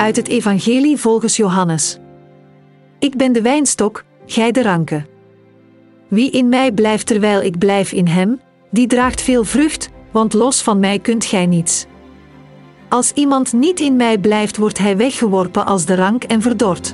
uit het Evangelie volgens Johannes. Ik ben de wijnstok, gij de ranken. Wie in mij blijft terwijl ik blijf in hem, die draagt veel vrucht, want los van mij kunt gij niets. Als iemand niet in mij blijft, wordt hij weggeworpen als de rank en verdord.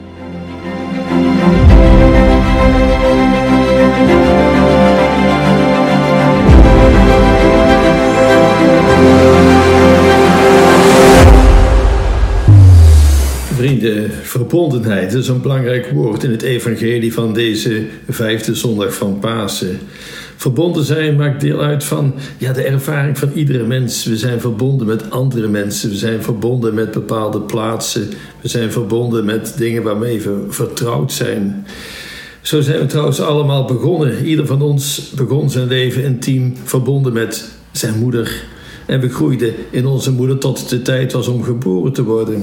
Vrienden, verbondenheid is een belangrijk woord in het evangelie van deze 5e zondag van Pasen. Verbonden zijn maakt deel uit van de ervaring van iedere mens. We zijn verbonden met andere mensen. We zijn verbonden met bepaalde plaatsen. We zijn verbonden met dingen waarmee we vertrouwd zijn. Zo zijn we trouwens allemaal begonnen. Ieder van ons begon zijn leven intiem verbonden met zijn moeder. En we groeiden in onze moeder tot het de tijd was om geboren te worden.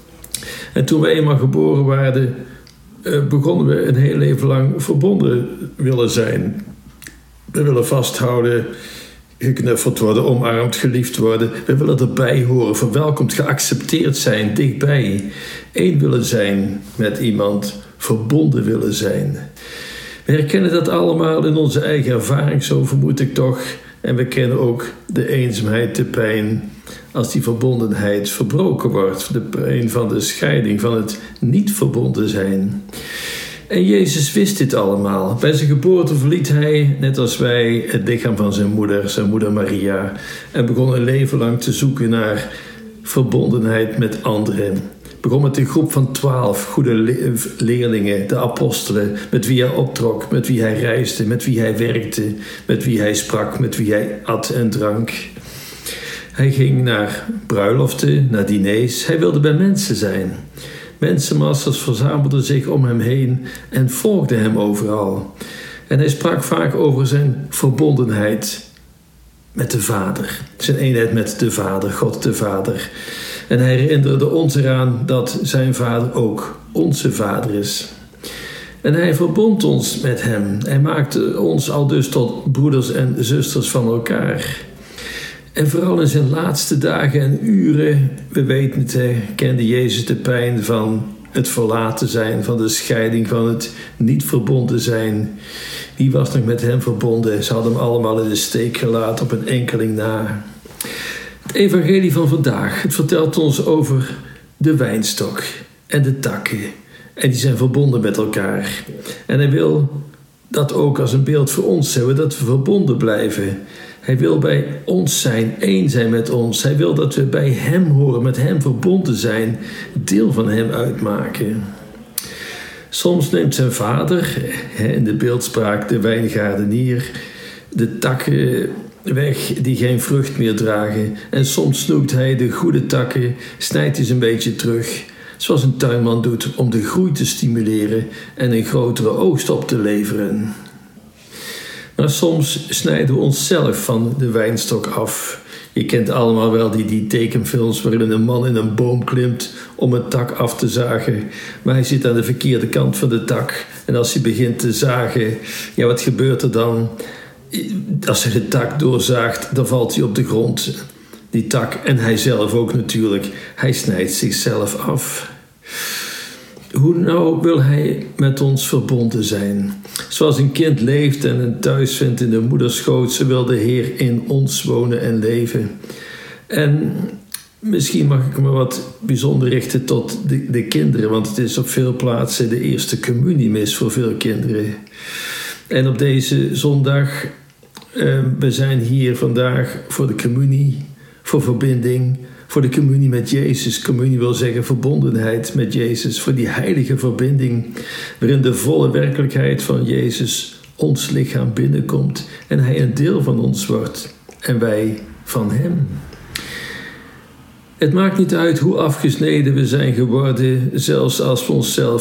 En toen we eenmaal geboren waren, begonnen we een heel leven lang verbonden willen zijn. We willen vasthouden, geknuffeld worden, omarmd, geliefd worden. We willen erbij horen, verwelkomd, geaccepteerd zijn, dichtbij. Eén willen zijn met iemand, verbonden willen zijn. We herkennen dat allemaal in onze eigen ervaring, zo vermoed ik toch. En we kennen ook de eenzaamheid, de pijn, als die verbondenheid verbroken wordt. De pijn van de scheiding, van het niet verbonden zijn. En Jezus wist dit allemaal. Bij zijn geboorte verliet hij, net als wij, het lichaam van zijn moeder Maria. En begon een leven lang te zoeken naar verbondenheid met anderen. Begon met een groep van 12 goede leerlingen, de apostelen, met wie hij optrok, met wie hij reisde, met wie hij werkte, met wie hij sprak, met wie hij at en drank. Hij ging naar bruiloften, naar diners. Hij wilde bij mensen zijn. Mensenmassas verzamelden zich om hem heen en volgden hem overal. En hij sprak vaak over zijn verbondenheid met de Vader. Zijn eenheid met de Vader, God de Vader. En hij herinnerde ons eraan dat zijn Vader ook onze Vader is. En hij verbond ons met hem. Hij maakte ons al dus tot broeders en zusters van elkaar. En vooral in zijn laatste dagen en uren, we weten het, kende Jezus de pijn van het verlaten zijn, van de scheiding, van het niet verbonden zijn. Wie was nog met hem verbonden? Ze hadden hem allemaal in de steek gelaten op een enkeling na. Het evangelie van vandaag, het vertelt ons over de wijnstok en de takken. En die zijn verbonden met elkaar. En hij wil dat ook als een beeld voor ons hebben, dat we verbonden blijven. Hij wil bij ons zijn, één zijn met ons. Hij wil dat we bij hem horen, met hem verbonden zijn, deel van hem uitmaken. Soms neemt zijn vader, in de beeldspraak de wijngaardenier, de takken weg die geen vrucht meer dragen. En soms snoept hij de goede takken, snijdt hij ze een beetje terug, zoals een tuinman doet om de groei te stimuleren en een grotere oogst op te leveren. Maar soms snijden we onszelf van de wijnstok af. Je kent allemaal wel die tekenfilms waarin een man in een boom klimt om een tak af te zagen. Maar hij zit aan de verkeerde kant van de tak. En als hij begint te zagen, wat gebeurt er dan? Als hij de tak doorzaagt, dan valt hij op de grond. Die tak, en hij zelf ook natuurlijk. Hij snijdt zichzelf af. Hoe nou wil hij met ons verbonden zijn? Zoals een kind leeft en een thuis vindt in de moederschoot, zo wil de Heer in ons wonen en leven. En misschien mag ik me wat bijzonder richten tot de kinderen, want het is op veel plaatsen de eerste communiemis voor veel kinderen. En op deze zondag, we zijn hier vandaag voor de communie, voor verbinding, voor de communie met Jezus. Communie wil zeggen verbondenheid met Jezus. Voor die heilige verbinding waarin de volle werkelijkheid van Jezus ons lichaam binnenkomt. En hij een deel van ons wordt en wij van hem. Het maakt niet uit hoe afgesneden we zijn geworden, zelfs als we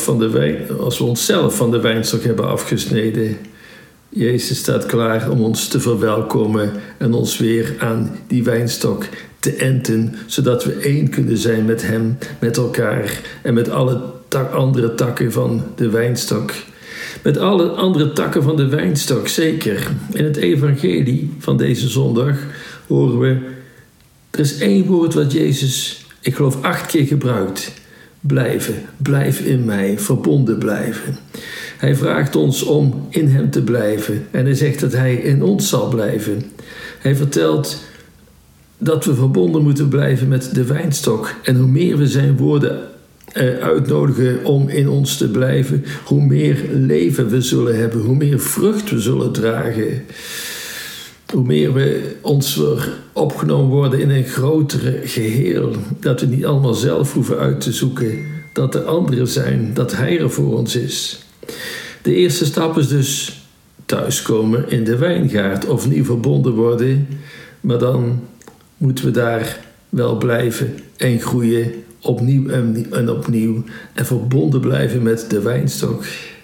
onszelf van de wijnstok hebben afgesneden. Jezus staat klaar om ons te verwelkomen en ons weer aan die wijnstok te enten, zodat we één kunnen zijn met hem, met elkaar en met alle andere takken van de wijnstok. Met alle andere takken van de wijnstok, zeker. In het evangelie van deze zondag horen we, er is één woord wat Jezus, ik geloof 8 keer gebruikt. blijven. Blijf in mij, verbonden blijven. Hij vraagt ons om in hem te blijven en hij zegt dat hij in ons zal blijven. Hij vertelt dat we verbonden moeten blijven met de wijnstok. En hoe meer we zijn woorden uitnodigen om in ons te blijven, hoe meer leven we zullen hebben, hoe meer vrucht we zullen dragen. Hoe meer we ons weer opgenomen worden in een grotere geheel. Dat we niet allemaal zelf hoeven uit te zoeken. Dat er anderen zijn, dat Hij er voor ons is. De eerste stap is dus thuiskomen in de wijngaard, of niet verbonden worden. Maar dan moeten we daar wel blijven en groeien, opnieuw en opnieuw. En verbonden blijven met de wijnstok.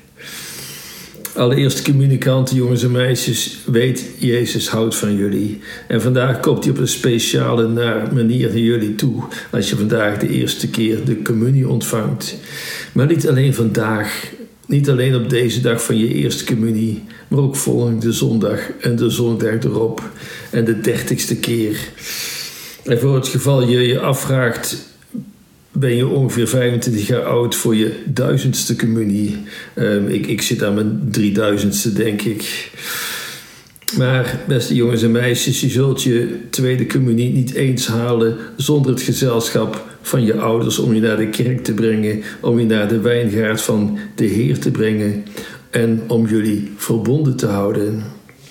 Allereerst communicanten, jongens en meisjes, weet Jezus houdt van jullie. En vandaag komt hij op een speciale manier naar jullie toe. Als je vandaag de eerste keer de communie ontvangt. Maar niet alleen vandaag, niet alleen op deze dag van je eerste communie, maar ook volgende zondag en de zondag erop en de 30ste keer. En voor het geval je je afvraagt, ben je ongeveer 25 jaar oud voor je 1000ste communie. Ik zit aan mijn 3000ste, denk ik. Maar, beste jongens en meisjes, je zult je tweede communie niet eens halen zonder het gezelschap van je ouders om je naar de kerk te brengen, om je naar de wijngaard van de Heer te brengen en om jullie verbonden te houden.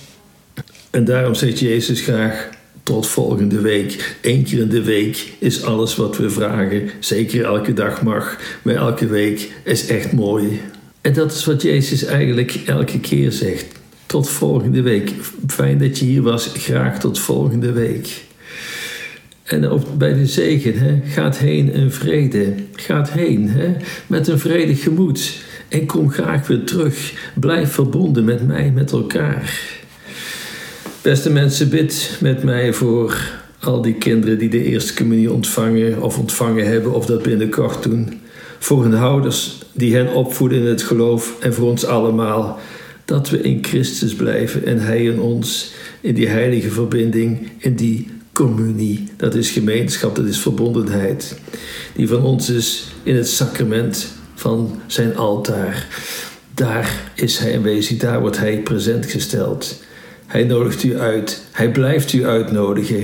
En daarom zegt Jezus graag: tot volgende week. 1 keer in de week is alles wat we vragen. Zeker elke dag mag, maar elke week is echt mooi. En dat is wat Jezus eigenlijk elke keer zegt. Tot volgende week. Fijn dat je hier was. Graag tot volgende week. En ook bij de zegen, gaat heen in vrede. Gaat heen met een vredig gemoed. En kom graag weer terug. Blijf verbonden met mij, met elkaar. Beste mensen, bid met mij voor al die kinderen die de eerste communie ontvangen of ontvangen hebben of dat binnenkort doen. Voor hun ouders die hen opvoeden in het geloof en voor ons allemaal. Dat we in Christus blijven en Hij in ons, in die heilige verbinding, in die communie. Dat is gemeenschap, dat is verbondenheid. Die van ons is in het sacrament van zijn altaar. Daar is Hij aanwezig, daar wordt Hij present gesteld. Hij nodigt u uit. Hij blijft u uitnodigen.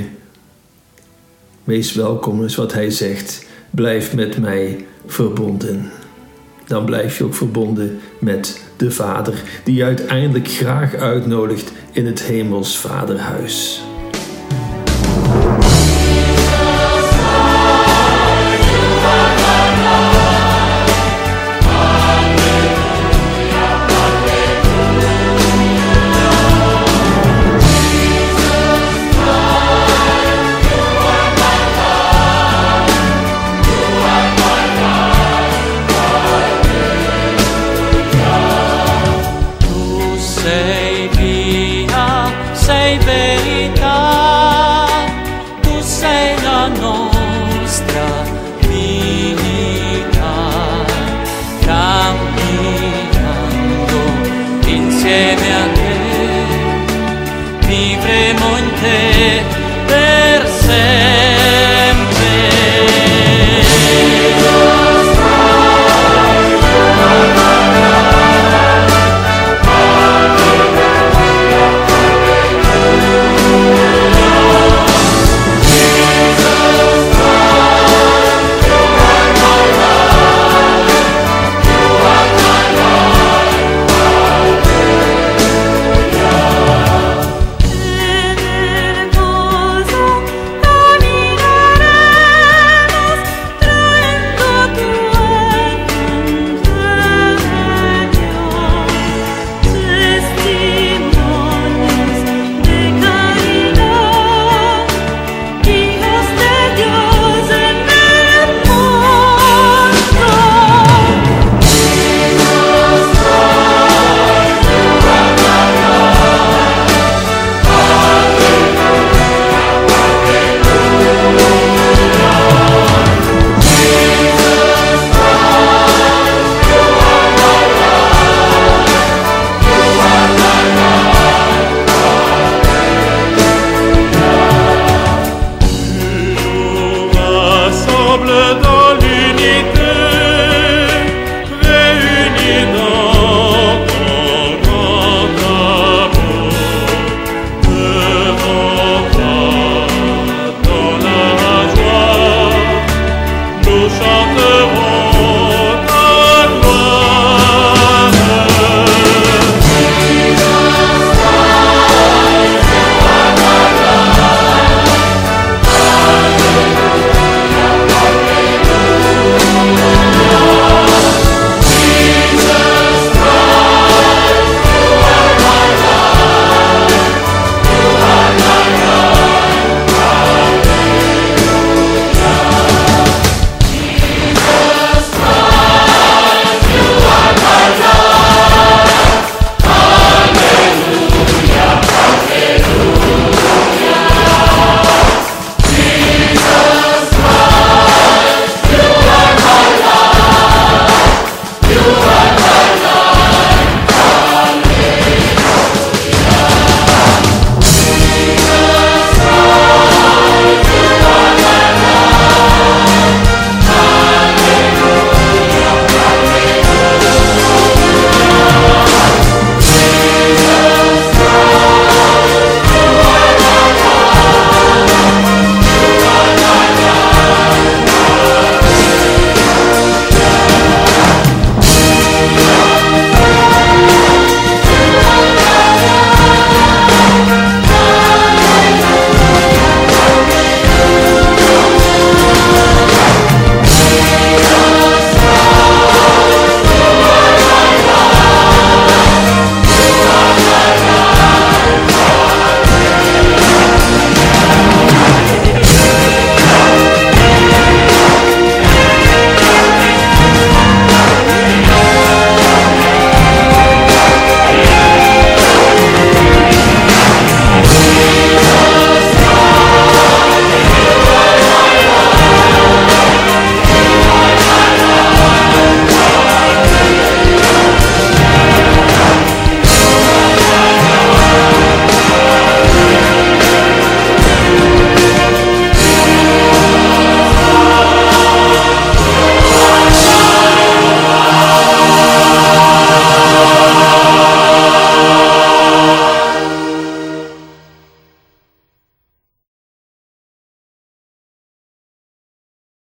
Wees welkom is wat Hij zegt. Blijf met mij verbonden. Dan blijf je ook verbonden met de Vader, die je uiteindelijk graag uitnodigt in het hemels Vaderhuis. Sei verità, tu sei la nostra divinità, camminando insieme